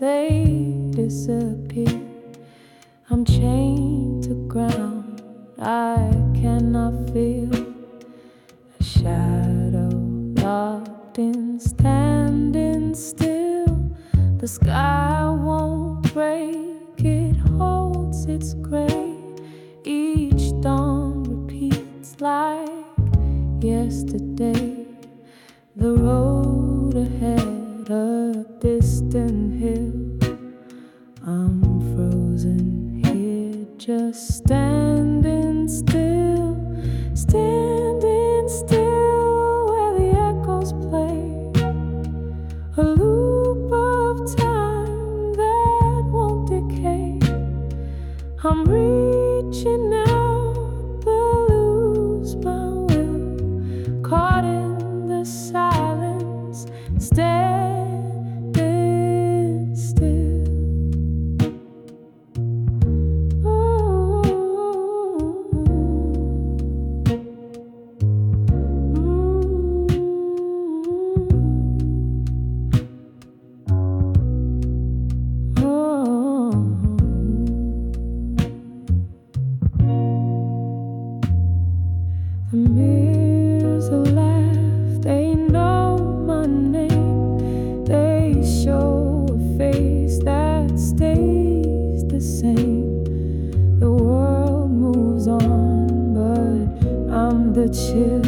they disappear. I'm chained to ground, I cannot feel a shadow locked in, standing still. The sky won't break, it holds its gray. Each dawn repeats like yesterday. The road ahead, a distant hill. I'm frozen here, just standing still, standing still where the echoes play. A loop of time that won't decay. I'm reaching out, but lose my will, caught in the silence, standing still. The mirrors laugh, they know my name. They show a face that stays the same. The world moves on, but I'm the chill